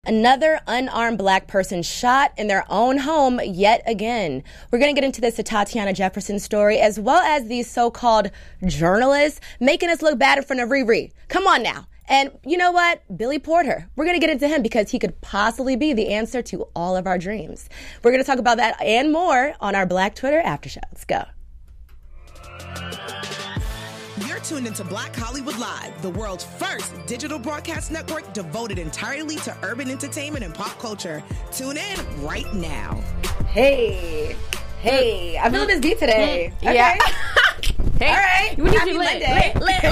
Another unarmed black person shot in their own home yet again. We're going to get into this Tatiana Jefferson story, as well as these so-called journalists making us look bad in front of Riri. Come on now. And you know what? Billy Porter. We're going to get into him because he could possibly be the answer to all of our dreams. We're going to talk about that and more on our Black Twitter After Show. Let's go. You're tuned into Black Hollywood Live, the world's first digital broadcast network devoted entirely to urban entertainment and pop culture. Tune in right now. Hey, I'm feeling this beat today. Okay. Yeah. Hey. All right. We need Happy you Monday. lit.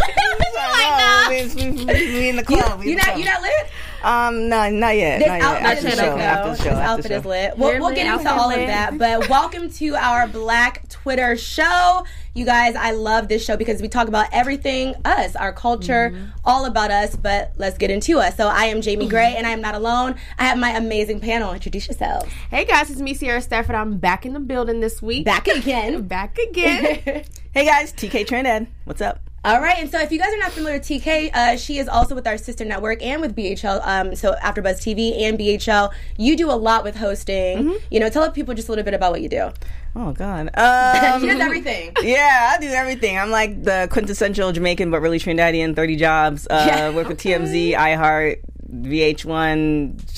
We in the club. You not lit? No, not yet. This Not yet. outfit is lit, After the show. This outfit is lit. We'll get into all of that, but welcome to our Black Twitter show. You guys, I love this show because we talk about everything us, our culture, all about us, but let's get into us. So I am Jamie Gray, and I am not alone. I have my amazing panel. Introduce yourselves. Hey guys, it's me, Sierra Stafford. I'm back in the building this week. Back again. Hey guys, TK Trinidad. What's up? All right, and so if you guys are not familiar with TK, she is also with our sister network and with BHL, so AfterBuzz TV and BHL. You do a lot with hosting. You know, tell people just a little bit about what you do. Oh, God. She does everything. Yeah, I do everything. I'm like the quintessential Jamaican, but really Trinidadian, 30 jobs. Work with TMZ, iHeart, VH1,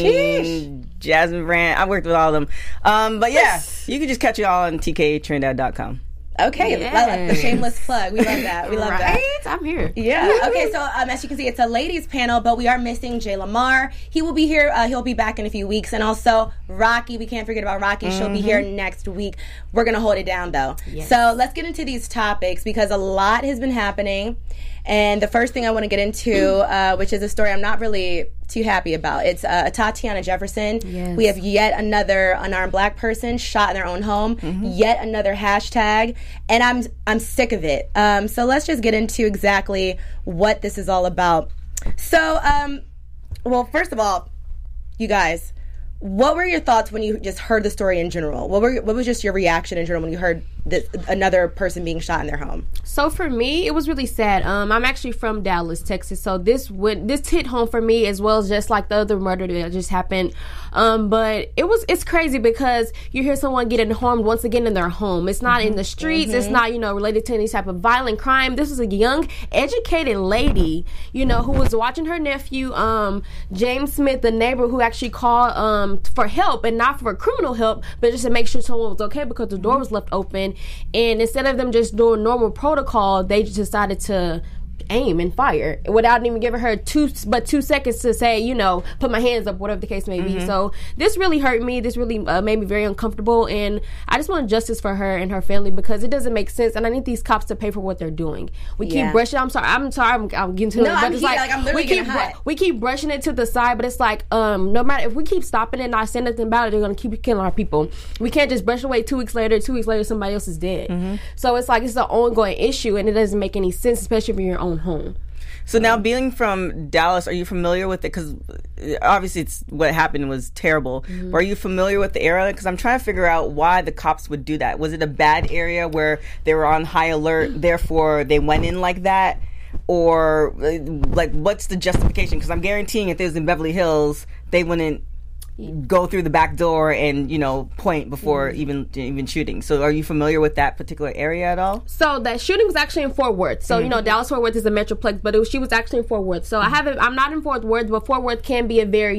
Sheen, Jasmine Brand. I worked with all of them. But yeah, you can just catch it all on tktrinidad.com. Okay, the shameless plug. We love that. We love that. I'm here. Yeah. Okay, so as you can see, it's a ladies panel, but we are missing Jay Lamar. He will be here. He'll be back in a few weeks. And also Rocky. We can't forget about Rocky. She'll be here next week. We're going to hold it down, though. Yes. So let's get into these topics because a lot has been happening. And the first thing I want to get into, which is a story I'm not really too happy about. It's Tatiana Jefferson. Yes. We have yet another unarmed black person shot in their own home. Yet another hashtag. And I'm sick of it. So let's just get into exactly what this is all about. So, well, first of all, you guys, what were your thoughts when you just heard the story in general? What was just your reaction in general when you heard another person being shot in their home? So for me, it was really sad. I'm actually from Dallas, Texas, so this hit home for me as well as just like the other murder that just happened. But it's crazy because you hear someone getting harmed once again in their home. It's not in the streets. It's not related to any type of violent crime. This is a young, educated lady, who was watching her nephew, James Smith, the neighbor, who actually called for help and not for criminal help, but just to make sure someone was okay because the door was left open. And instead of them just doing normal protocol, they just decided to aim and fire without even giving her 2 seconds to say, put my hands up, whatever the case may be. So this really hurt me. This really made me very uncomfortable, and I just want justice for her and her family because it doesn't make sense, and I need these cops to pay for what they're doing. We keep brushing. I'm sorry. I'm getting to it. But it's I'm literally getting hot. We keep brushing it to the side, but it's like no matter if we keep stopping it and not saying nothing about it, they're gonna keep killing our people. We can't just brush away 2 weeks later. 2 weeks later, somebody else is dead. So it's like it's an ongoing issue, and it doesn't make any sense, especially if you're in your own home. So now, being from Dallas, are you familiar with it? Because obviously what happened was terrible. But are you familiar with the area? Because I'm trying to figure out why the cops would do that. Was it a bad area where they were on high alert, therefore they went in like that? Or, like, what's the justification? Because I'm guaranteeing if it was in Beverly Hills, they wouldn't go through the back door and point before even shooting. So are you familiar with that particular area at all? So that shooting was actually in Fort Worth. So Dallas Fort Worth is a metroplex, but she was actually in Fort Worth. So I'm not in Fort Worth, but Fort Worth can be very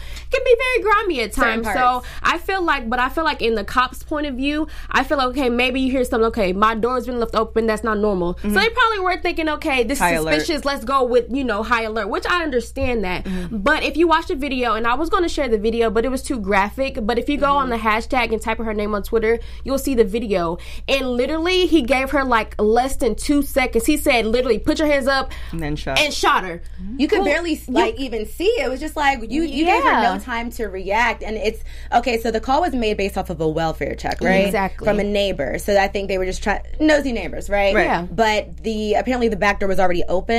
grimy at times. So I feel like in the cops' point of view, I feel like, okay, maybe you hear something, okay, my door's been left open, that's not normal. So they probably were thinking, okay, this is suspicious, let's go with high alert, which I understand that. But if you watch the video, and I was going to share the video, but it was too graphic. But if you go on the hashtag and type in her name on Twitter, you'll see the video. And literally, he gave her like less than 2 seconds. He said, literally, put your hands up, and then shot her. You could barely even see it. It was just like you gave her no time to react. And it's okay. So the call was made based off of a welfare check, right? Exactly, from a neighbor. So I think they were just nosy neighbors, right? Yeah. But apparently the back door was already open.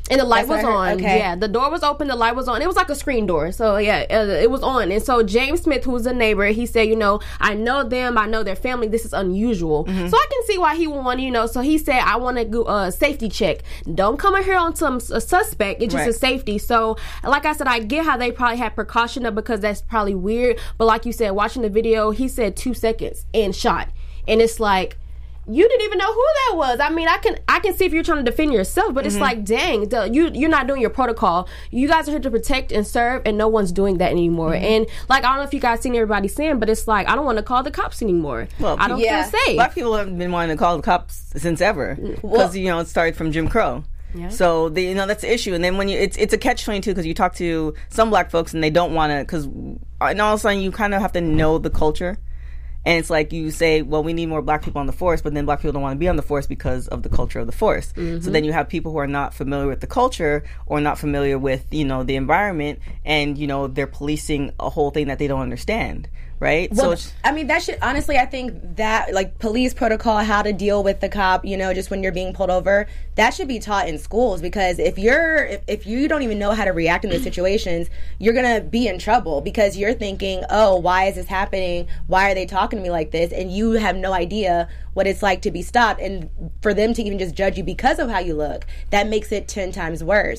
And the light was on. Okay. Yeah, the door was open. The light was on. It was like a screen door. So, yeah, it was on. And so James Smith, who was a neighbor, he said, I know them. I know their family. This is unusual. So I can see why he would want, so he said, I want to do a safety check. Don't come in here on a suspect. It's just a safety. So, like I said, I get how they probably had precaution because that's probably weird. But like you said, watching the video, he said 2 seconds and shot. And it's like, you didn't even know who that was. I mean, I can see if you're trying to defend yourself, but it's like, dang, you're not doing your protocol. You guys are here to protect and serve, and no one's doing that anymore. And like, I don't know if you guys seen everybody saying, but it's like, I don't want to call the cops anymore. Well, I don't feel safe. Black people have been wanting to call the cops since ever because it started from Jim Crow. Yeah. So that's the issue. And then when it's a catch-22 because you talk to some black folks and they don't want to, because all of a sudden you kind of have to know the culture. And it's like you say, well, we need more black people on the force, but then black people don't want to be on the force because of the culture of the force. So then you have people who are not familiar with the culture or not familiar with, the environment, and, they're policing a whole thing that they don't understand. Right? Well, that should, honestly, I think that, like, police protocol, how to deal with the cop, just when you're being pulled over, that should be taught in schools, because if you don't even know how to react in those situations, you're going to be in trouble because you're thinking, oh, why is this happening? Why are they talking to me like this? And you have no idea what it's like to be stopped, and for them to even just judge you because of how you look, that makes it 10 times worse.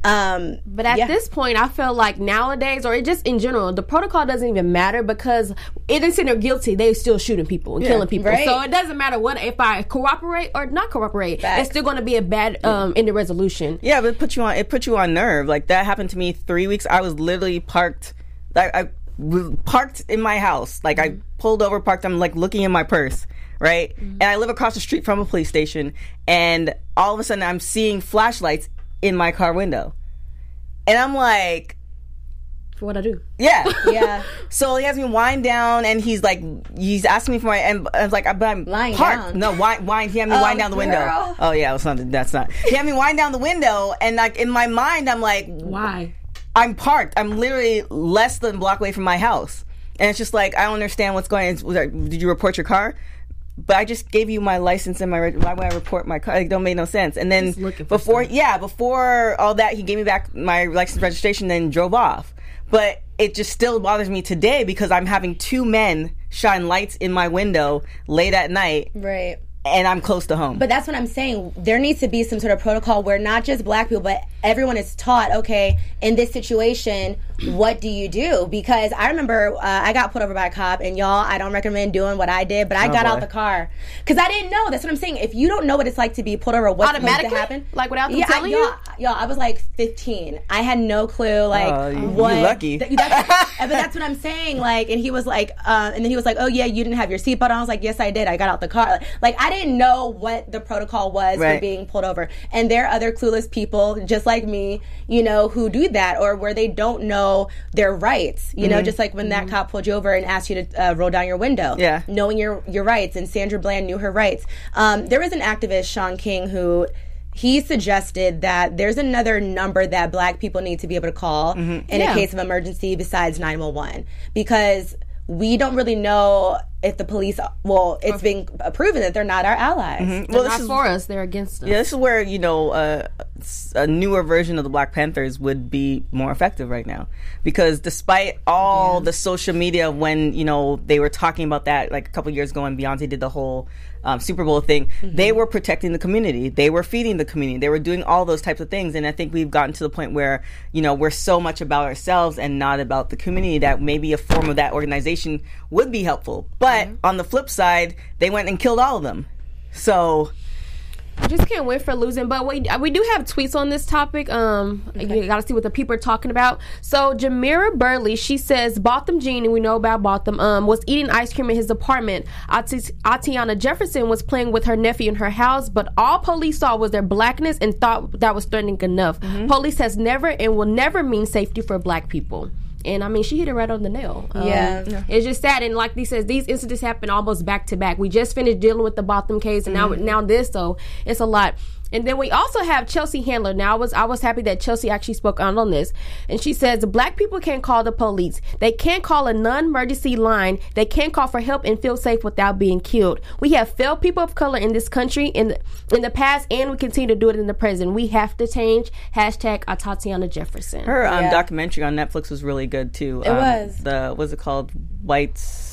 But at this point, I feel like nowadays, or just in general, the protocol doesn't even matter, because it is in they're guilty, they're still shooting people and killing people. Right. So it doesn't matter if I cooperate or not cooperate. Facts. It's still going to be a bad in the resolution. Yeah, but it put you on nerve. Like, that happened to me 3 weeks. I was literally parked. I was parked in my house. Like, I pulled over, parked. I'm like looking in my purse. Right? And I live across the street from a police station, and all of a sudden I'm seeing flashlights in my car window. And I'm like, for what I do? Yeah. Yeah. So he has me wind down, and he's asking me for and I was like, but I'm lying parked. Down. No, he had me wind down the window. Girl. Oh yeah, that's not. He had me wind down the window, and like in my mind, I'm like, why? I'm parked. I'm literally less than a block away from my house. And it's just like, I don't understand what's going on. Did you report your car? But I just gave you my license and why would I report my car? It don't make no sense. And then before all that, he gave me back my license registration, then drove off. But it just still bothers me today because I'm having 2 men shine lights in my window late at night. Right. And I'm close to home. But that's what I'm saying. There needs to be some sort of protocol where not just black people, but everyone is taught, okay, in this situation, what do you do? Because I remember I got pulled over by a cop, and y'all, I don't recommend doing what I did, but I got out the car. Because I didn't know. That's what I'm saying. If you don't know what it's like to be pulled over, what's supposed to happen. Like, without them telling you? Y'all, I was like 15. I had no clue, like, what. You're lucky. But that's what I'm saying. Like, and he was like, and then he was like, oh, yeah, you didn't have your seatbelt on. I was like, yes, I did. I got out the car. Like, I didn't know what the protocol was for being pulled over. And there are other clueless people, just like me, who do that, or where they don't know their rights. Just like when that cop pulled you over and asked you to roll down your window. Yeah. Knowing your rights. And Sandra Bland knew her rights. There was an activist, Sean King, who he suggested that there's another number that black people need to be able to call in a case of emergency besides 911. Because we don't really know if the police, it's been proven that they're not our allies. Mm-hmm. They're not for us, they're against us. Yeah, this is where, a newer version of the Black Panthers would be more effective right now. Because despite all the social media when, they were talking about that like a couple years ago when Beyonce did the whole Super Bowl thing, they were protecting the community. They were feeding the community. They were doing all those types of things. And I think we've gotten to the point where, we're so much about ourselves and not about the community that maybe a form of that organization would be helpful. But on the flip side, they went and killed all of them. So I just can't wait for losing. But we do have tweets on this topic. You got to see what the people are talking about. So Jamira Burley, she says Botham Jean, and we know about Botham, was eating ice cream in his apartment. Atiana Jefferson was playing with her nephew in her house, but all police saw was their blackness and thought that was threatening enough. Police has never and will never mean safety for black people. And I mean, she hit it right on the nail. It's just sad. And like he says, these incidents happen almost back to back. We just finished dealing with the Botham case, and now this, so it's a lot. And then we also have Chelsea Handler. Now, I was happy that Chelsea actually spoke out on this. And she says, Black people can't call the police. They can't call a non-emergency line. They can't call for help and feel safe without being killed. We have failed people of color in this country in the past, and we continue to do it in the present. We have to change. Hashtag Tatiana Jefferson. Her documentary on Netflix was really good, too. It was. What's it called? Whites...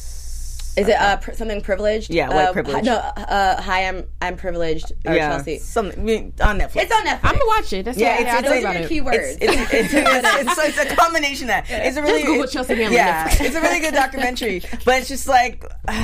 Is it something privileged? Yeah, white privilege. Hi, I'm privileged. Or Chelsea. Something on Netflix. It's on Netflix. I'm gonna watch it. That's those are the keywords. It's a combination of that. It's a really just Google Chelsea Handler. Yeah, it's a really good documentary. But it's just like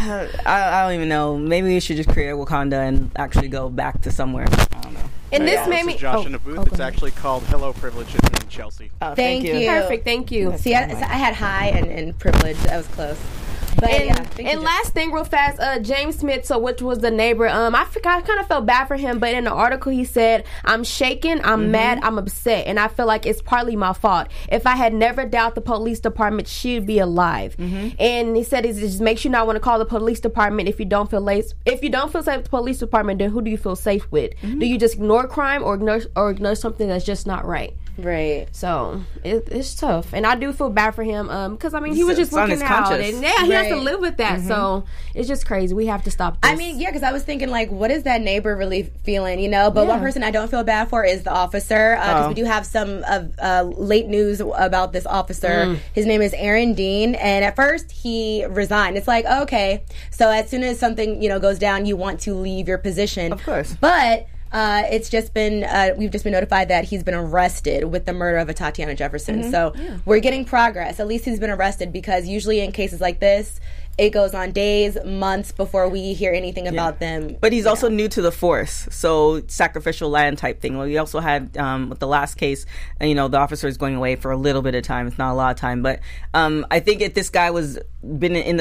I don't even know. Maybe we should just create a Wakanda and actually go back to somewhere. I don't know. And this made me. This is Josh in the booth. It's actually called Hello Privilege. It's me and Chelsea. Oh, thank you. Perfect. Thank you. See, I had high and privilege. That was close. But and last thing real fast, James Smith, which was the neighbor, I kind of felt bad for him, but in the article he said, I'm shaken, I'm mad, I'm upset, and I feel like it's partly my fault. If I had never doubted the police department, she'd be alive. And he said it just makes you not want to call the police department if you don't feel safe with the police department, then who do you feel safe with? Do you just ignore crime or ignore something that's just not right? Right. So it's tough, and I do feel bad for him because I mean he was just looking out, and he has to live with that. So it's just crazy. We have to stop this. I mean, because I was thinking like, what is that neighbor really feeling? You know, but one person I don't feel bad for is the officer because we do have some late news about this officer. His name is Aaron Dean, and at first he resigned. It's like, okay, so as soon as something goes down, you want to leave your position, of course, but. It's just been we've just been notified that he's been arrested with the murder of Tatiana Jefferson. So we're getting progress. At least he's been arrested because usually in cases like this, it goes on days, months before we hear anything about them. But he's also new to the force, so sacrificial lamb type thing. Well, we also had with the last case, the officer is going away for a little bit of time. It's not a lot of time, but I think if this guy was been in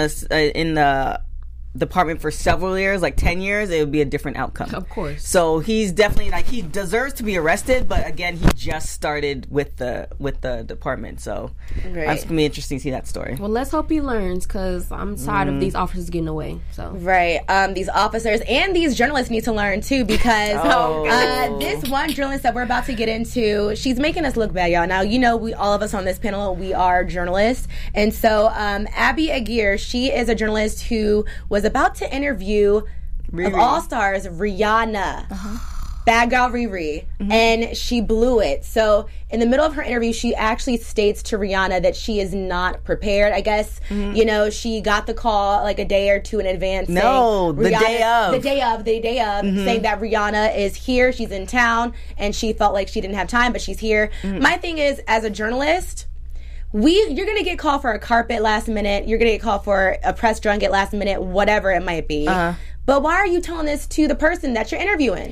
the department for several years, like 10 years, it would be a different outcome. Of course. So he's definitely he deserves to be arrested, but again, he just started with the department. So it's gonna be interesting to see that story. Well, let's hope he learns because I'm tired of these officers getting away. So these officers and these journalists need to learn too because this one journalist that we're about to get into, she's making us look bad, y'all. Now we all of us on this panel, we are journalists, and so Abby Aguirre, she is a journalist who was about to interview of all stars Rihanna, bad girl Riri, and she blew it. So in the middle of her interview, she actually states to Rihanna that she is not prepared. I guess she got the call like a day or two in advance. No, the day of, saying that Rihanna is here, she's in town, and she felt like she didn't have time, but she's here. My thing is, as a journalist, you're going to get called for a carpet last minute. You're going to get called for a press junket last minute, whatever it might be. But why are you telling this to the person that you're interviewing?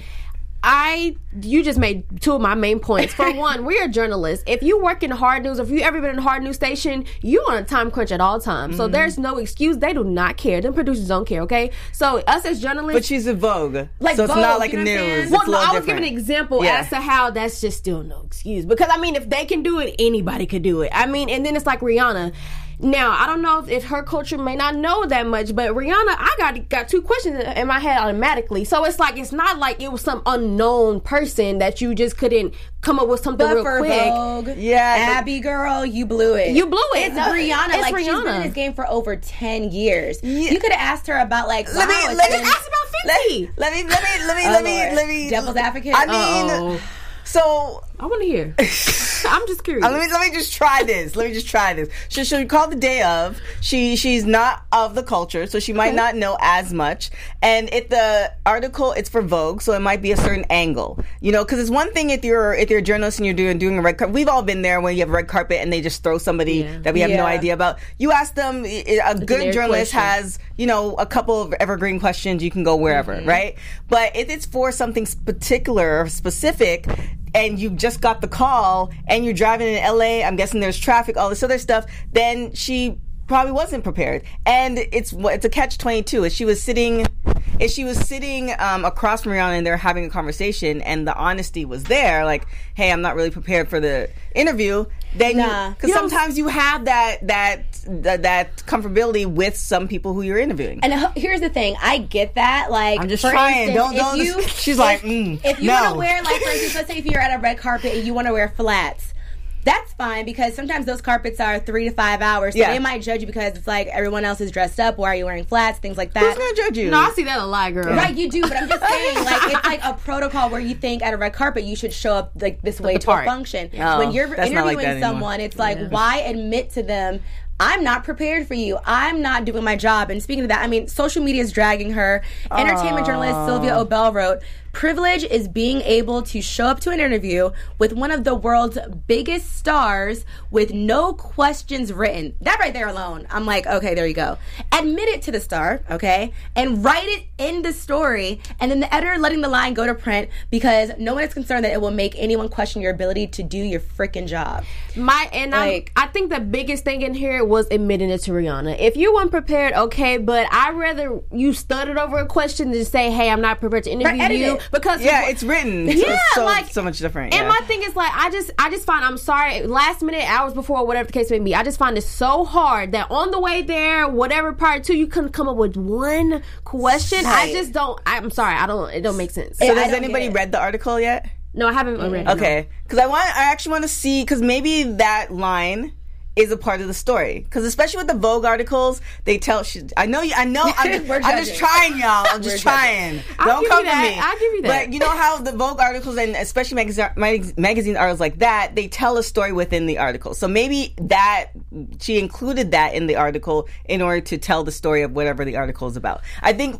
You just made two of my main points. For one, we're journalists. If you work in hard news, if you ever been in a hard news station, you on a time crunch at all times. So there's no excuse. They do not care. Them producers don't care, okay? So us as journalists... But she's a Vogue. So Vogue, it's not like news. Well, no, I was giving an example as to how that's just still no excuse. Because, I mean, if they can do it, anybody could do it. I mean, and then it's like Rihanna. Now, I don't know if her culture may not know that much, but Rihanna, I got two questions in my head automatically. So it's not like it was some unknown person that you just couldn't come up with something real quick. Vogue, Abby girl, you blew it. You blew it. It's Rihanna. It's Rihanna. She's been in this game for over 10 years. You could have asked her about let me ask about 50. Let me devil's advocate. I mean, so I want to hear. I'm just curious. Let me just try this. She'll call the day of. She's not of the culture, so she might not know as much. And if the article, it's for Vogue, so it might be a certain angle. Because it's one thing if you're a journalist and you're doing a red carpet. We've all been there when you have a red carpet and they just throw somebody that we have no idea about. You ask them. A good journalist has a couple of evergreen questions. You can go wherever, right? But if it's for something particular or specific, and you just got the call, and you're driving in LA, I'm guessing there's traffic, all this other stuff, then she probably wasn't prepared. And it's a catch-22. She was sitting if she was sitting across from Rihanna and they're having a conversation and the honesty was there, like, hey, I'm not really prepared for the interview, then because sometimes you have that comfortability with some people who you're interviewing. And here's the thing, I get that. Like, I'm just for trying. Instance, She's like, if you want to wear, like, for instance, let's say if you're at a red carpet and you want to wear flats. That's fine, because sometimes those carpets are 3 to 5 hours, so they might judge you because it's like everyone else is dressed up. Why are you wearing flats? Things like that. Who's gonna judge you? No, I see that a lot, girl. Right, you do, but I'm just saying, like, it's like a protocol where you think at a red carpet you should show up like this way to a function. Yeah. When you're interviewing like someone, it's like, why admit to them, I'm not prepared for you. I'm not doing my job. And speaking of that, I mean, social media is dragging her. Entertainment journalist Sylvia Obell wrote, privilege is being able to show up to an interview with one of the world's biggest stars with no questions written. That right there alone, I'm like, okay, there you go. Admit it to the star, okay? And write it in the story. And then the editor letting the line go to print because no one is concerned that it will make anyone question your ability to do your freaking job. I think the biggest thing in here was admitting it to Rihanna. If you weren't prepared, okay, but I'd rather you stuttered over a question than say, hey, I'm not prepared to interview you. Because it's written. Yeah, it's so much different. And my thing is, like, I just find, I'm sorry, last minute, hours before, whatever the case may be, I just find it so hard that on the way there, whatever part two, you couldn't come up with one question. Right. I just don't. I'm sorry, it don't make sense. So has anybody read the article yet? No, I haven't read it. Okay, because I actually want to see, because maybe that line is a part of the story. Because especially with the Vogue articles, they tell... I know. I'm just trying, y'all. I'm just trying. Don't come for me. I'll give you that. But you know how the Vogue articles, and especially magazine articles like that, they tell a story within the article. So maybe that... She included that in the article in order to tell the story of whatever the article is about. I think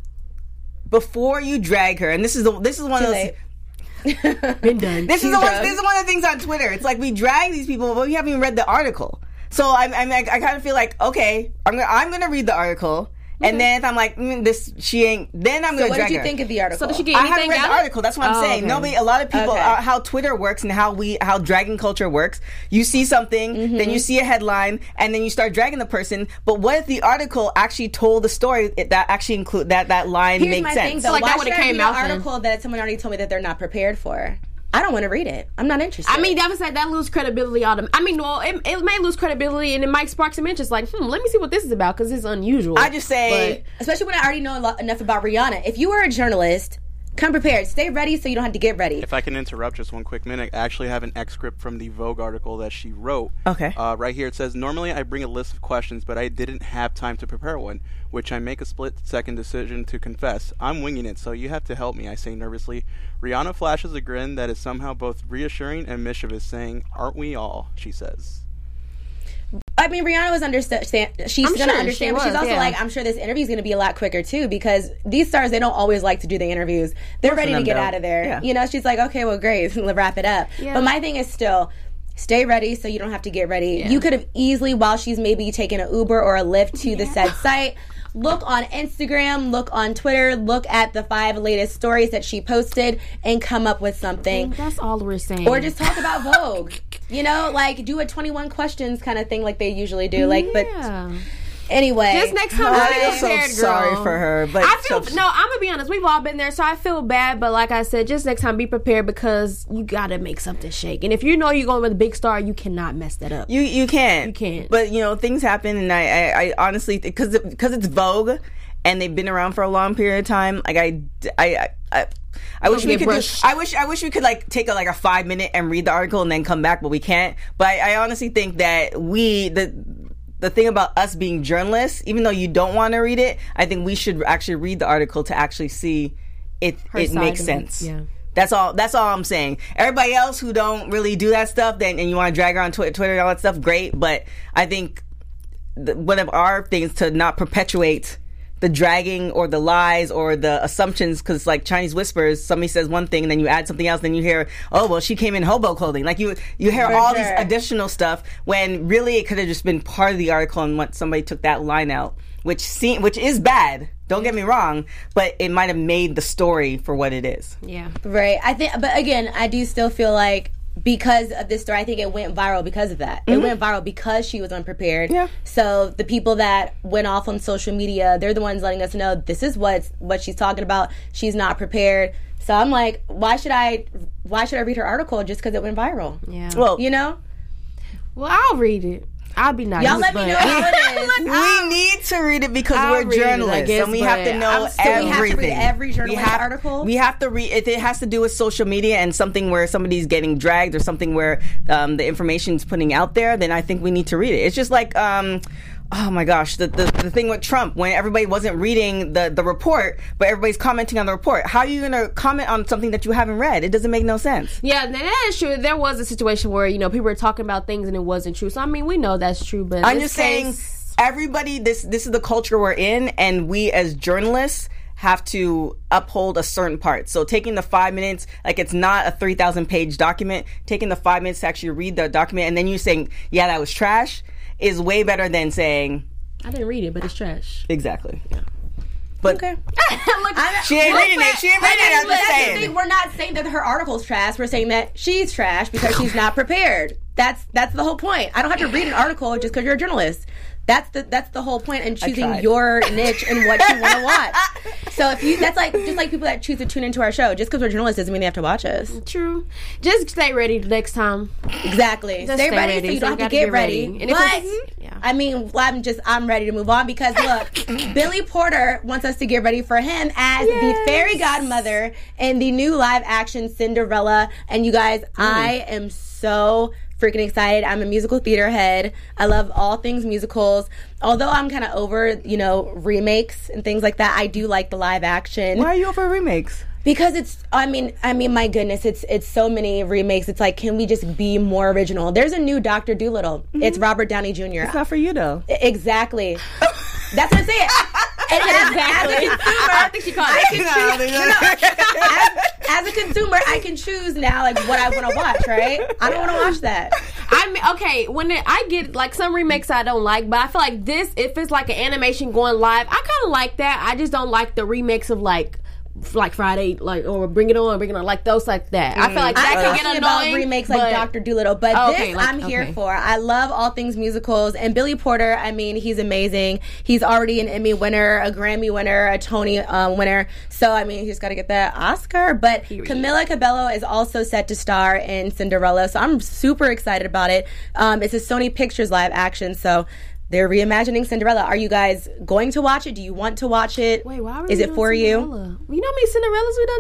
before you drag her, and this is one of those... Been done. This is one of the things on Twitter. It's like we drag these people, but we haven't even read the article. So I kind of feel like, okay, I'm gonna read the article, and then if I'm like, she ain't, then I'm gonna drag her. So what did you think of the article? So did she get anything I haven't read the article. That's what I'm saying. Okay. A lot of people, how Twitter works and how dragging culture works. You see something, then you see a headline, and then you start dragging the person. But what if the article actually told the story that actually include that line makes sense? Thing, though, like why that would have came out. An article that someone already told me that they're not prepared for. I don't want to read it. I'm not interested. I mean, that lose credibility on I mean, well, it may lose credibility, and it might spark some interest. Like, let me see what this is about, because it's unusual. I just say, especially when I already know enough about Rihanna. If you were a journalist, come prepared. Stay ready so you don't have to get ready. If I can interrupt just one quick minute, I actually have an excerpt from the Vogue article that she wrote. Okay. Right here it says, normally I bring a list of questions, but I didn't have time to prepare one, which I make a split-second decision to confess. I'm winging it, so you have to help me, I say nervously. Rihanna flashes a grin that is somehow both reassuring and mischievous, saying, aren't we all, she says. I mean, Rihanna was understand. She's going to understand, but she's also like, I'm sure this interview is going to be a lot quicker too, because these stars, they don't always like to do the interviews. They're ready to get out of there. Yeah. You know, she's like, okay, well, great, let's wrap it up. Yeah. But my thing is still, stay ready so you don't have to get ready. Yeah. You could have easily, while she's maybe taking an Uber or a Lyft to the said site, look on Instagram, look on Twitter, look at the 5 latest stories that she posted, and come up with something. That's all we're saying. Or just talk about Vogue. You know, like, do a 21 questions kind of thing like they usually do. Like, but anyway. Just next time, I feel so sorry for her. But I'm gonna be honest, we've all been there, so I feel bad, but like I said, just next time be prepared, because you gotta make something shake. And if you know you're going with a big star, you cannot mess that up. You can't. You can't. But things happen, and I honestly, because it's Vogue and they've been around for a long period of time, like I wish we could I wish we could like take a 5-minute and read the article and then come back, but we can't. But I honestly think that the thing about us being journalists, even though you don't want to read it, I think we should actually read the article to actually see it makes sense. Yeah. That's all I'm saying. Everybody else who don't really do that stuff, and you want to drag her on Twitter and all that stuff, great. But I think one of our things to not perpetuate the dragging or the lies or the assumptions, because like Chinese whispers, somebody says one thing and then you add something else, then you hear, oh well, she came in hobo clothing. Like you hear all these additional stuff when really it could have just been part of the article, and when somebody took that line out, which is bad. Don't get me wrong, but it might have made the story for what it is. Yeah, right. I think, but again, I do still feel like because of this story, I think it went viral because of that. It went viral because she was unprepared. Yeah. So the people that went off on social media, they're the ones letting us know this is what she's talking about. She's not prepared. So I'm like, why should I read her article just because it went viral? Yeah. Well, You know? Well, I'll read it. I'll be nice. Y'all let me know how it is. we need to read it because I'll we're read it, I journalists guess, and we have to but know So we have to everything. read every journalist article? We have to read if it has to do with social media and something where somebody's getting dragged or something where the information's putting out there, then I think we need to read it. It's just like oh my gosh, the thing with Trump, when everybody wasn't reading the report, but everybody's commenting on the report. How are you going to comment on something that you haven't read? It doesn't make no sense. Yeah, that is true. There was a situation where, people were talking about things and it wasn't true. So, I mean, we know that's true, but I'm just saying, everybody, this is the culture we're in, and we as journalists have to uphold a certain part. So taking the 5 minutes, like it's not a 3,000 page document, taking the 5 minutes to actually read the document and then you saying, yeah, that was trash, is way better than saying, I didn't read it, but it's trash. exactly. Yeah. But Okay. she ain't reading it. She ain't reading it. I'm just That's the saying. thing. We're not saying that her article's trash. We're saying that she's trash because she's not prepared. That's the whole point. I don't have to read an article just because you're a journalist. That's the whole point in choosing tried. your niche and what you want to watch. So if you, that's like just like people that choose to tune into our show. Just because we're journalists doesn't mean they have to watch us. True. Just stay ready next time. Exactly. Just Stay stay ready so ready. you So don't you have to gotta get ready. And if But it's- yeah. I mean, I'm ready to move on because look, Billy Porter wants us to get ready for him as the fairy godmother in the new live action Cinderella. And you guys, I am so freaking excited. I'm a musical theater head. I love all things musicals. Although I'm kind of over, remakes and things like that, I do like the live action. Why are you over remakes? Because it's, I mean, my goodness, it's so many remakes. It's like, can we just be more original? There's a new Dr. Dolittle. It's Robert Downey Jr. It's not for you though. Exactly. That's what I'm saying. And as a consumer, I think she called it. as a consumer, I can choose now like what I want to watch. Right? I don't want to watch that. Okay, I get like some remakes I don't like, but I feel like this, if it's like an animation going live, I kind of like that. I just don't like the remakes of like Friday, or Bring It On, like those like that. I feel like that can get annoying. Remakes like Dr. Dolittle, but Okay, this like- I'm here okay. for. I love all things musicals, and Billy Porter. I mean, he's amazing. He's already an Emmy winner, a Grammy winner, a Tony winner. So I mean, he's got to get that Oscar. But Camila Cabello is also set to star in Cinderella, so I'm super excited about it. It's a Sony Pictures live action, so. They're reimagining Cinderella. Are you guys going to watch it? Do you want to watch it? Wait, why are is we it doing for Cinderella? You know how many Cinderellas we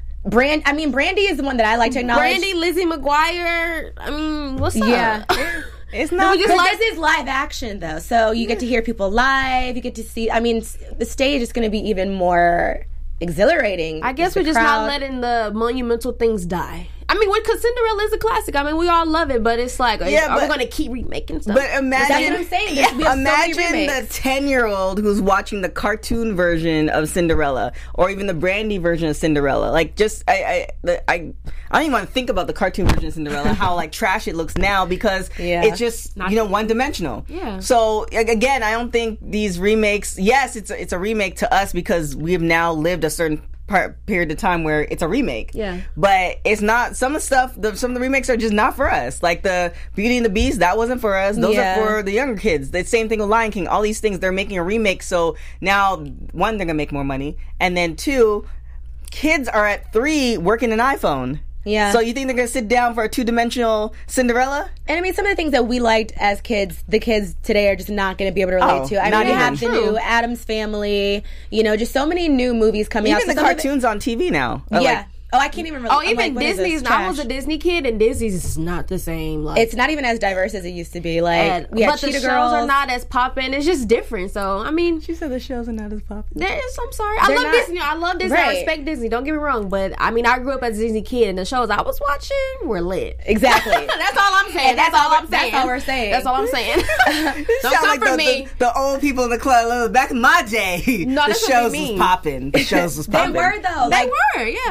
done? Brandy is the one that I like to acknowledge. Brandy, Lizzie McGuire. I mean, what's Yeah. up? It's not. we just But like- this is live action, though, so you get to hear people live. You get to see. I mean, the stage is going to be even more exhilarating. I guess The we're just crowd. not letting the monumental things die. I mean, because Cinderella is a classic. I mean, we all love it, but it's like, are we but- going to keep remaking stuff? But imagine, That's what I'm saying. We have so many imagine remakes. the 10-year-old who's watching the cartoon version of Cinderella, or even the Brandy version of Cinderella. Like, just I don't even want to think about the cartoon version of Cinderella. How like trash it looks now because it's just one dimensional. Yeah. So again, I don't think these remakes. Yes, it's a remake to us because we have now lived a certain period of time where it's a remake. Yeah. But it's not, some of the remakes are just not for us. Like the Beauty and the Beast, that wasn't for us. Those are for the younger kids. The same thing with Lion King. All these things, they're making a remake. So now, one, they're gonna make more money, and then two, kids are at 3 working an iPhone. Yeah. So you think they're gonna sit down for a 2-dimensional Cinderella? And I mean, some of the things that we liked as kids, the kids today are just not going to be able to relate to. I not mean, we even. have the new Addams Family. Just so many new movies coming out. Even So the some of it- cartoons on TV now. are Yeah. like, I can't even relate. Oh, even Disney's. I was a Disney kid, and Disney's is not the same. Like, It's not even as diverse as it used to be. Like, we had but the Cheetah shows Girls. are not as poppin'. It's just different. So, I mean, she said the shows are not as popular. there is. I'm sorry. I They're love not- Disney. I love Disney. I Right. respect Disney. Don't get me wrong. But I mean, I grew up as a Disney kid, and the shows I was watching were lit. Exactly. That's all I'm saying. And That's all I'm saying. That's all we're saying. That's all I'm saying. Don't Sound come like for me. the old people in the club. Look, back in my day, No, the that's what shows we was mean. popping. The shows was They popping. were though. They Like, were, yeah. They're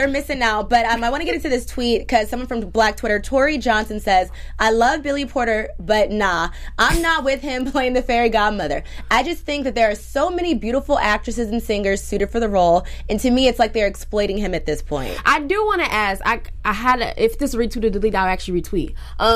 missing out. But I want to get into this tweet because someone from Black Twitter, Tori Johnson, says, I love Billy Porter, but nah, I'm not with him playing the fairy godmother. I just think that there are so many beautiful actresses and singers suited for the role, and to me, it's like they're exploiting him at this point. I do want to ask, I had a, if this retweet or delete, I'll actually retweet.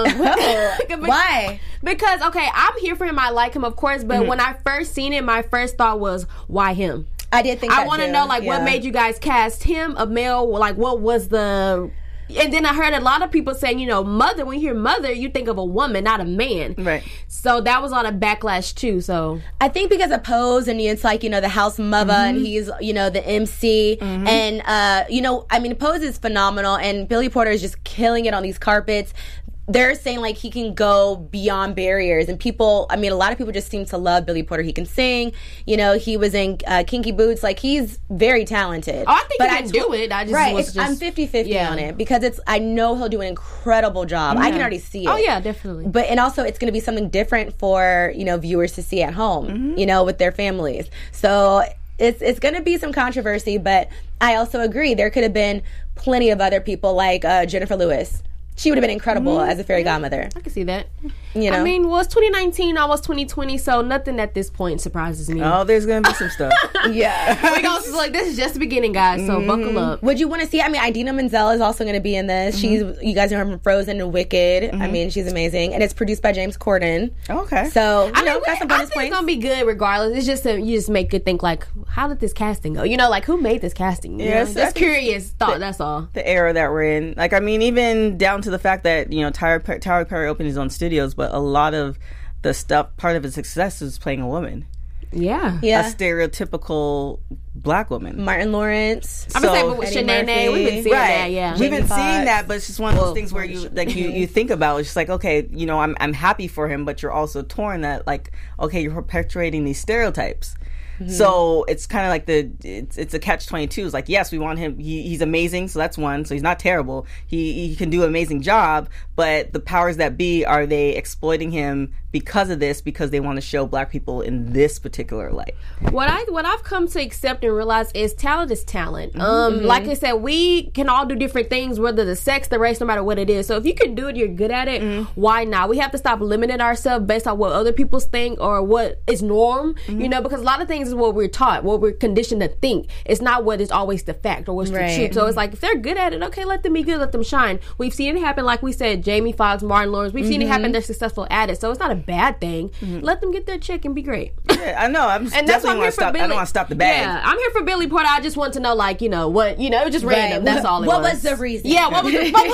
Why? Because, okay, I'm here for him. I like him, of course, but when I first seen it, my first thought was, why him? I did think I want to know, like, what made you guys cast him, a male? Like, what was the... And then I heard a lot of people saying, you know, mother, when you hear mother, you think of a woman, not a man. Right. So that was on a backlash, too, so... I think because of Pose, and it's like, you know, the house mother, and he's, you know, the MC, and, you know, I mean, Pose is phenomenal, and Billy Porter is just killing it on these carpets. They're saying, like, he can go beyond barriers. And people, I mean, a lot of people just seem to love Billy Porter. He can sing. You know, he was in Kinky Boots. Like, he's very talented. Oh, I think he can do it. I just was just... I'm 50-50 on it because I know he'll do an incredible job. I can already see it. Oh, yeah, definitely. But, and also, it's going to be something different for, you know, viewers to see at home, you know, with their families. So... It's going to be some controversy, but I also agree. There could have been plenty of other people like Jennifer Lewis. She would have been incredible as a fairy godmother. I can see that. You know? I mean, well, it's 2019, almost 2020, so nothing at this point surprises me. Oh, there's going to be some stuff. Yeah. We go, like, this is just the beginning, guys, so buckle up. Would you want to see, I mean, Idina Menzel is also going to be in this. You guys know her from Frozen and Wicked. I mean, she's amazing. And it's produced by James Corden. Okay. So, I mean, got some I bonus think points. it's going to be good regardless. It's just, you just make you think, like, how did this casting go? You know, like, who made this casting? You know? I Just think curious thought, that's all. the era that we're in. Like, I mean, even down to the fact that, you know, Tyler Perry opened his own studios, but a lot of the stuff, part of his success is playing a woman. Yeah. Yeah. A stereotypical black woman. Martin Lawrence. I'm going to say, but with Eddie Shanae, Murphy. we've been seeing Right. that, yeah. We've Jamie been Foxx. seeing that, but it's just one of those things where you like you think about. It's just like, okay, you know, I'm happy for him, but you're also torn that, like, okay, you're perpetuating these stereotypes. So it's kind of like it's a catch-22. It's like, yes, we want him. He's amazing, so that's one. So he's not terrible. He can do an amazing job. But the powers that be, are they exploiting him because of this? Because they want to show black people in this particular light. What I've come to accept and realize is talent is talent. Like I said, we can all do different things, whether the sex, the race, no matter what it is. So if you can do it, you're good at it. Why not? We have to stop limiting ourselves based on what other people think or what is norm. You know, because a lot of things is what we're taught, what we're conditioned to think. It's not what is always the fact or what's the truth. So it's like, if they're good at it, okay, let them be good, let them shine. We've seen it happen, like we said, Jamie Foxx, Martin Lawrence. We've seen it happen. They're successful at it, so it's not a bad thing. Let them get their check and be great. Yeah, I know. I'm And that's what definitely I'm want here to for stop. Billy. I don't want to stop the bag. Yeah, I'm here for Billy Porter. I just want to know, like, you know, what, you know, it was just random. That's all it What was. was the reason? Yeah, what was the reason?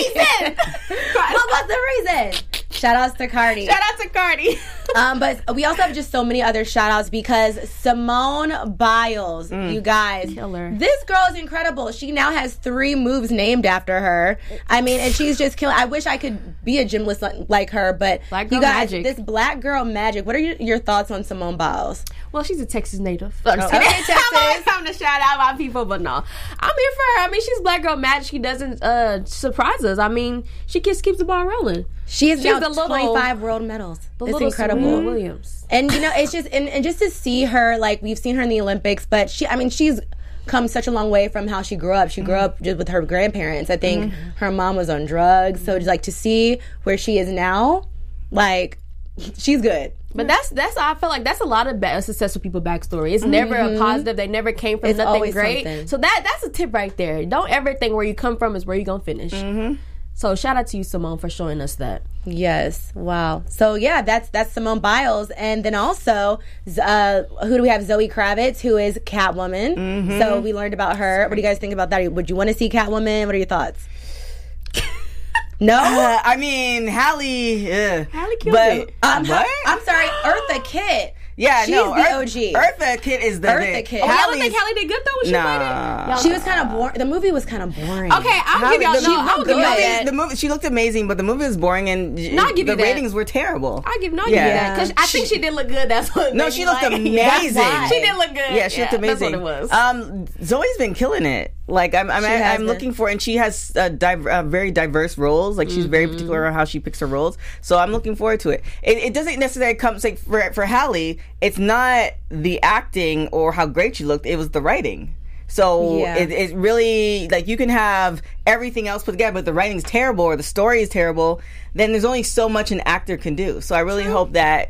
What was the reason? Shout outs to Cardi. Shout out to Cardi. But we also have just so many other shout outs because Simone Biles, you guys. Killer. This girl is incredible. She now has 3 moves named after her. I mean, and she's just killing. I wish I could be a gymnast like her, but Black girl you guys, magic. this black girl magic. What are your thoughts on Simone Biles? Well, she's a Texas native. Okay, Texas. I'm always having to shout out my people, but no. I'm here for her. I mean, she's black girl magic. She doesn't surprise us. I mean, she just keeps the ball rolling. She has now the little- 25 world medals. The It's little incredible. Serena Williams. And, you know, it's just, and just to see her, like, we've seen her in the Olympics, but she's come such a long way from how she grew up. She grew up just with her grandparents. I think her mom was on drugs. So, just, like, to see where she is now, like, she's good. But that's I feel like that's a lot of successful people backstory. It's never a positive. They never came from It's nothing always great. something. So that's a tip right there. Don't ever think where you come from is where you're gonna finish. So shout out to you, Simone, for showing us that. Yes. Wow. So, yeah, that's Simone Biles. And then also, who do we have? Zoe Kravitz, who is Catwoman. So we learned about her. What do you guys think about that? Would you want to see Catwoman? What are your thoughts? No? I mean, Halle killed it. What? I'm sorry, Eartha Kitt. Yeah, She's no, the OG. Eartha Kitt is the Eartha Kitt. Oh, Y'all don't Halle's- think Halle did good though when she played it? She was kind of boring. The movie was kind of boring. Okay, I'll give y'all. the, No, I'll the give y'all movie, that. the movie, she looked amazing, but the movie was boring, and I'll give the you that. ratings were terrible. I'll give Yeah. you that because I think she did look good. That's what. No, made she me looked like- amazing. That's why. She did look good. Yeah, she looked amazing. That's what it was. Zoe's been killing it. Like I'm has been. looking for, and she has very diverse roles. Like she's very particular on how she picks her roles. So I'm looking forward to it. It doesn't necessarily come like for Halle. It's not the acting or how great she looked. It was the writing. So Yeah. it really, like, you can have everything else put together, but the writing's terrible or the story is terrible, then there's only so much an actor can do. So I really hope that,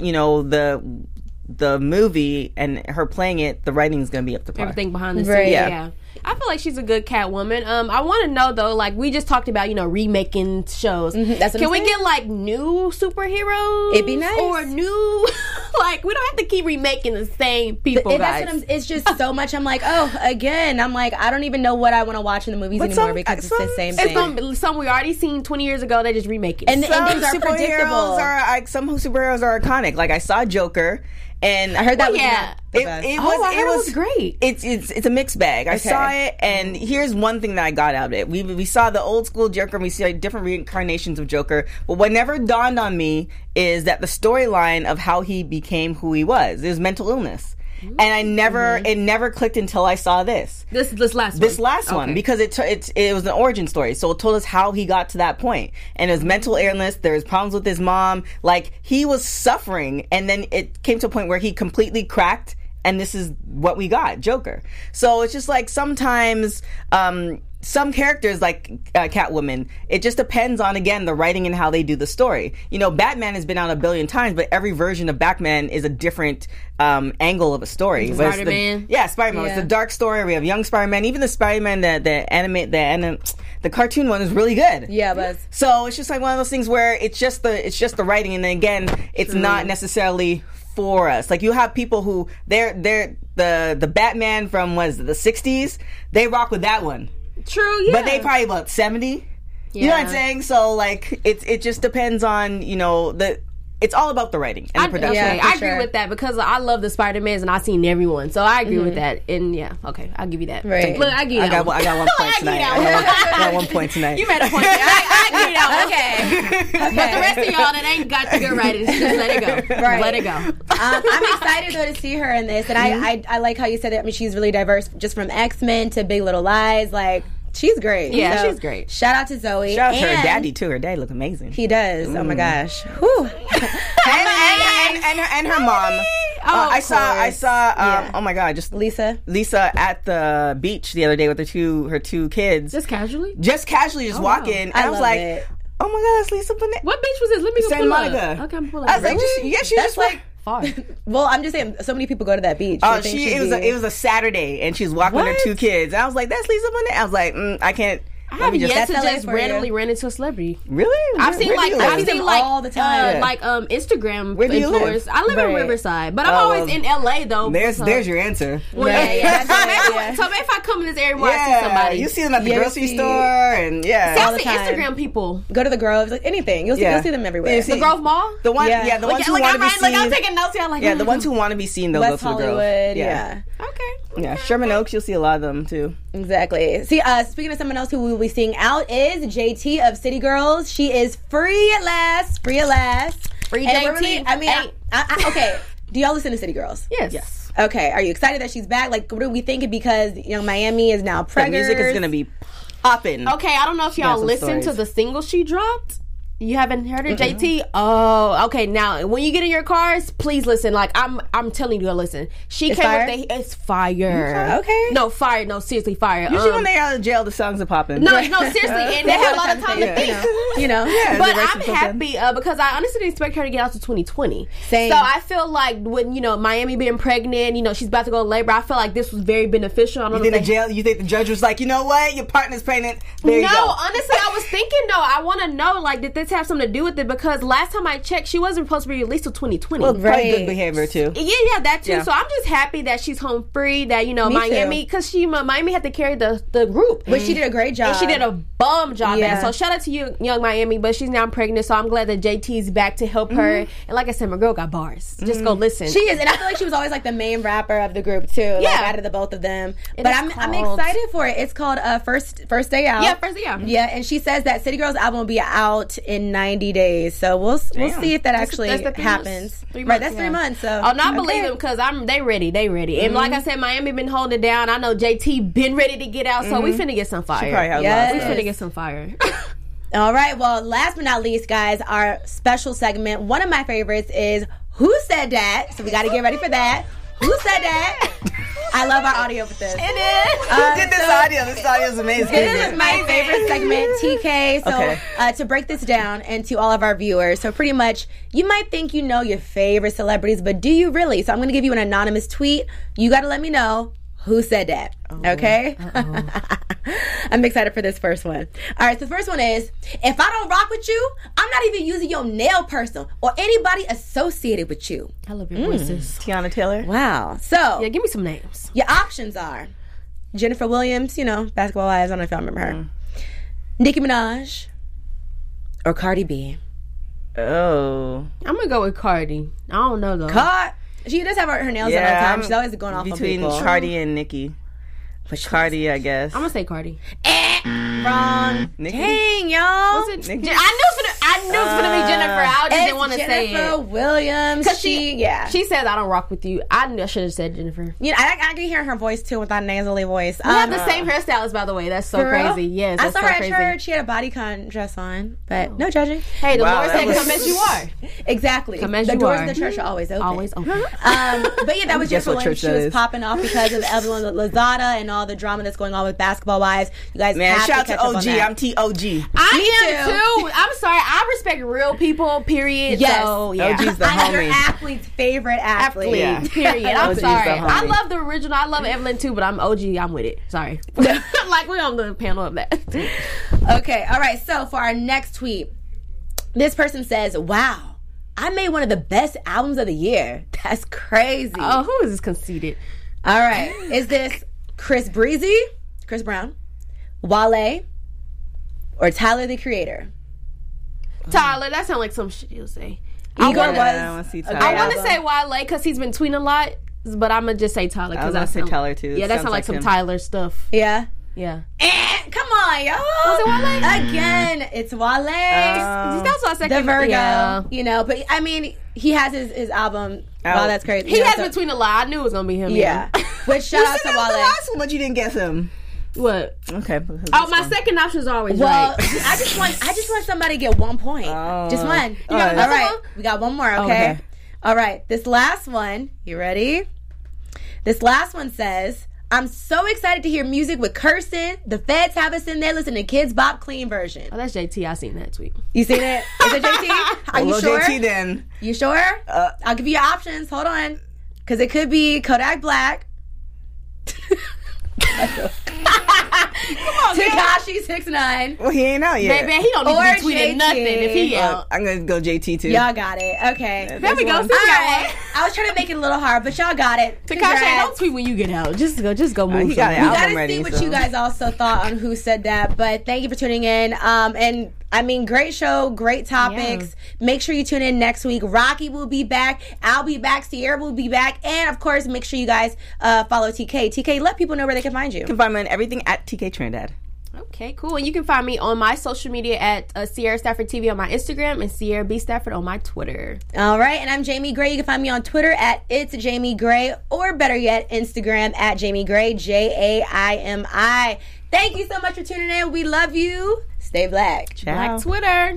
the movie and her playing it, the writing is going to be up to par. Everything behind the scenes. Right. Yeah. I feel like she's a good Catwoman. I want to know though, like we just talked about, remaking shows. That's what Can I'm we saying. get like new superheroes? It'd be nice. Or new, like we don't have to keep remaking the same people, guys. That's what it's just so much. I'm like, again. I'm like, I don't even know what I want to watch in the movies anymore because it's the same It's thing. gonna be some we already seen 20 years ago. They just remake it. And Some endings are predictable. some superheroes are iconic. Like I saw Joker, and I heard that Well, was yeah. not the best. I heard it was great. It's a mixed bag. I saw it, and here's one thing that I got out of it. We saw the old school Joker, and we see like different reincarnations of Joker. But what never dawned on me is that the storyline of how he became who he was is mental illness. And I never, it never clicked until I saw this. This last one. This last one, because it was an origin story, so it told us how he got to that point. And it was mental illness. There was problems with his mom. Like he was suffering, and then it came to a point where he completely cracked. And this is what we got, Joker. So it's just like sometimes some characters like Catwoman, it just depends on, again, the writing and how they do the story. Batman has been out a billion times, but every version of Batman is a different angle of a story. Spider-Man. Spider-Man. Yeah. It's the dark story. We have young Spider-Man. Even the Spider-Man, the cartoon one is really good. Yeah, but So it's just like one of those things where it's just the writing, and then again, it's not necessarily for us. Like you have people who they're the Batman from the 60s. They rock with that one. True, yeah. But they probably about 70. You know what I'm saying? So like it just depends on it's all about the writing and the production. Yeah, for I agree sure. with that because I love the Spider-Mans and I've seen everyone. So I agree with that. And okay, I'll give you that. Right. Look, I give you I that. got 1 point tonight. I got 1 point tonight. You made a point. I give you that. Okay. But the rest of y'all that ain't got to good writers, just let it go. Right. Let it go. I'm excited though to see her in this, and I like how you said that. I mean, she's really diverse, just from X-Men to Big Little Lies. Like she's great. Yeah, So, she's great. Shout out to Zoe. Shout out to her And daddy too. Her dad look amazing. He does. Oh my gosh. Whew. and her mom. I saw. Oh my god, just Lisa at the beach the other day with her two kids. Just casually? Just casually walking, and I was love like, it. oh my god, that's Lisa Bonet. What beach was this? Let me go Santa pull Monica. up. Okay, I'm pulling I was up. like, she was That's just like. Far. Well, I'm just saying, so many people go to that beach. Oh, it was a Saturday, and she's walking with her What? two kids. And I was like, that's Lisa Bonet. I was like, I can't. I have yet to That's LA just for you. randomly run into a celebrity. Really? I've seen Where do you live? I've seen them all the time. Instagram Where do you live? influencers. I live in Right. Riverside, but I'm Oh, always well, in LA though. There's your answer. Well, Yeah, that's it, yeah. So maybe if I come in this area where I see somebody, you see them at the Yeah, you grocery see- store, and See, all I the see time. Instagram people. Go to the Groves, like anything. You'll see them everywhere. You see- The Grove Mall. The one, Yeah. the ones who Like want I'm to be right, like I'm seen. taking notes here. Like Yeah, the ones who want to be seen, they'll West go to the Grove. Hollywood. Yeah. Okay. Yeah, Sherman Oaks, you'll see a lot of them too. Exactly. See, speaking of someone else who we will be seeing out is JT of City Girls. She is free at last. Free at last. Free And JT. really, I mean, okay. Do y'all listen to City Girls? Yes. Okay. Are you excited that she's back? Like, what are we thinking? Because Miami is now The preggers. music is gonna be popping. Okay, I don't know if y'all some listened to stories. the single she dropped. You haven't heard it, JT? Oh, okay. Now, when you get in your cars, please listen. Like I'm telling you to listen. She It's came fire? with it's fire. Okay. No, fire. No, seriously, fire. Usually when they're out of jail, the songs are popping. no, seriously, and they have a lot of time to think. You know. But they write I'm some happy because I honestly didn't expect her to get out to 2020. Same. So I feel like when Miami being pregnant, she's about to go in labor. I feel like this was very beneficial. I don't You know think if you think the judge was like, you know what, your partner's pregnant. There you No, go. honestly, I was thinking though. I want to know, like, did this have something to do with it? Because last time I checked, she wasn't supposed to be released till 2020. Well, probably Right. good behavior too. Yeah, that too. Yeah. So I'm just happy that she's home free. That Miami, too. because Miami had to carry the group, But she did a great job. and she did a bum job. Yeah. At it. So shout out to you, young Miami. But she's now pregnant, so I'm glad that JT's back to help her. And like I said, my girl got bars. Just go listen. She is, and I feel like she was always like the main rapper of the group too. Like, Yeah. out of the both of them. It But is I'm called- excited for it. It's called First Day Out. Yeah, first day out. Yeah, and she says that City Girls album will be out in 90 days. So we'll see if that actually that's the 3 happens. months. 3 Right, months, that's yeah. 3 months. So Oh, not okay. believe them because they ready. And like I said, Miami been holding it down. I know JT been ready to get out, so we finna get some fire. Probably have Yes. We lots of finna get some fire. All right. Well, last but not least, guys, our special segment. One of my favorites is Who Said That? So we got to get ready for that. Who said that? I love our audio with this. It is. Who did this audio? This audio is amazing. This is my favorite segment, TK. So Okay. To break this down and to all of our viewers, so pretty much you might think you know your favorite celebrities, but do you really? So I'm going to give you an anonymous tweet. You got to let me know who said that. Okay? I'm excited for this first one. All right, so the first one is, if I don't rock with you, I'm not even using your nail person or anybody associated with you. I love your voices. Tiana Taylor. Wow. So Yeah, give me some names. your options are Jennifer Williams, you know, Basketball Wives. I don't know if y'all remember her. Nicki Minaj or Cardi B. Oh. I'm gonna go with Cardi. I don't know though. She does have her nails done all the time. I'm She's always going off between on people. Cardi and Nicki. Cardi, I guess. I'm gonna say Cardi. Wrong. Nicki? Dang, y'all. Was it? Nicki? I knew it was gonna be Jennifer. I just didn't want to say Jennifer it. Williams. Cause She says I don't rock with you. I knew I should have said Jennifer. You know, I can hear her voice too with that nasally voice. We have the same hairstylist, by the way. That's so for real? crazy. Yes, I that's saw so her at crazy. church. She had a bodycon dress on, but no judging. Hey, the Wow, Lord that said, was- "Come as you are." Exactly. Come as the you doors are. of the church are always open. Always open. But yeah, that was Guess Jennifer what Williams. church She that was is. popping off because of Evelyn Lozada and all the drama that's going on with Basketball Wives. You guys Man, have shout out to to catch up on OG. that. I'm T.O.G. I am too. I'm sorry. I respect real people. Period. Yes. So, yeah. OG's the I'm your homie. athlete's favorite athlete. Yeah. Period. I'm OG's the sorry. homie. I love the original. I love Evelyn too, but I'm OG. I'm with it. Sorry. Like we're on the panel of that. Okay, all right. So for our next tweet, this person says, "Wow, I made one of the best albums of the year. That's crazy." Oh, who is this conceited? All right, is this Chris Brown, Wale, or Tyler the Creator? Tyler. That sounds like some shit he'll say. Igor wanna- I want to see Tyler. I want to album. say Wale because he's been tweeting a lot, but I'm gonna just say Tyler I was because gonna say sound- Tyler, too. Yeah, that Sounds sounds like like some him. Tyler stuff. Yeah. Yeah. Come on, y'all. Was it Wale? Again, it's Wale. That's my second. the Virgo. Yeah. You know, but I mean, he has his album. Wow, that's crazy. He You know, has so- been tweeting a lot. I knew it was gonna be him. Yeah. Which shout out to That was the Wale. last one, but you didn't guess him. What? Okay. Oh, my second option is always Well, right. I just want somebody to get 1 point. Just one. You got All another right, one? we got one more. Okay? Okay. All right. This last one. You ready? This last one says, "I'm so excited to hear music with cursing. The feds have us in there listening to Kids Bop clean version." Oh, that's JT. I seen that tweet. You seen it? Is it JT? Are you Well, sure? JT then. You sure? I'll give you your options. Hold on, because it could be Kodak Black. Tekashi 6ix9ine. Well, he ain't out yet. Man, he don't need Or to be tweeting JT. nothing if he out. I'm gonna go JT too. Y'all got it. Okay. There we go. one. See, we All got right. one. I was trying to make it a little hard, but y'all got it. Tekashi, Congrats. don't tweet when you get out. Just go move. he got it somewhere. We out. gotta album ready, see what so. you guys also thought on who said that. But thank you for tuning in. And I mean, great show, great topics. Make sure you tune in next week. Rocky will be back. I'll be back. Sierra will be back. And of course, make sure you guys follow TK. TK, let people know where they can find you. You can find me on everything at TK Trinidad. Okay, cool. And you can find me on my social media at Sierra Stafford TV on my Instagram and Sierra B Stafford on my Twitter. All right, and I'm Jamie Gray. You can find me on Twitter at It's Jamie Gray, or better yet, Instagram at Jamie Gray, JAIMI. Thank you so much for tuning in. We love you. Stay black. Ciao. Black Twitter.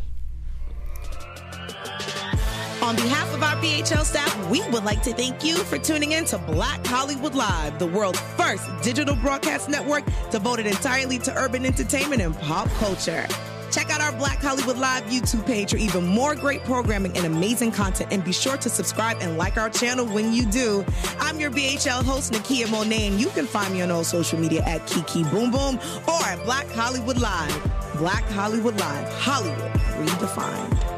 On behalf of our BHL staff, we would like to thank you for tuning in to Black Hollywood Live, the world's first digital broadcast network devoted entirely to urban entertainment and pop culture. Check out our Black Hollywood Live YouTube page for even more great programming and amazing content. And be sure to subscribe and like our channel when you do. I'm your BHL host, Nakia Monet, and you can find me on all social media at Kiki Boom Boom or at Black Hollywood Live. Black Hollywood Live. Hollywood redefined.